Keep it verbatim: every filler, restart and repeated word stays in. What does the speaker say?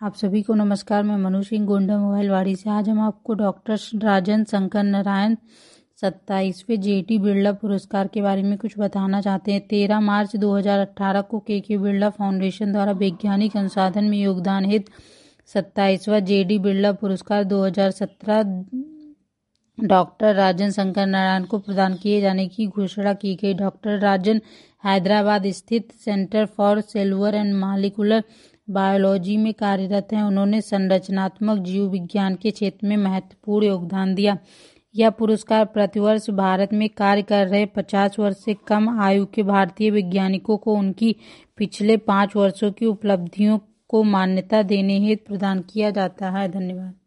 आप सभी को नमस्कार। मैं मनु सिंह गोंडा मोबाइलवाड़ी से। आज हम आपको डॉक्टर राजन शंकर नारायण सत्ताईसवें जेटी बिरला पुरस्कार के बारे में कुछ बताना चाहते हैं। तेरह मार्च दो हज़ार अठारह को के के बिरला फाउंडेशन द्वारा वैज्ञानिक अनुसंधान में योगदान हेतु सत्ताईसवां जेडी बिरला पुरस्कार दो हज़ार सत्रह डॉक्टर राजन शंकर नारायण को प्रदान किए जाने की घोषणा की गई। डॉक्टर राजन हैदराबाद स्थित centre for cellular and molecular biology में कार्यरत हैं। उन्होंने संरचनात्मक जीव विज्ञान के क्षेत्र में महत्वपूर्ण योगदान दिया। यह पुरस्कार प्रतिवर्ष भारत में कार्य कर रहे पचास वर्ष से कम आयु के भारतीय वैज्ञानिकों को उनकी पिछले पाँच वर्षों की उपलब्धियों को मान्यता देने हेतु प्रदान किया जाता है। धन्यवाद।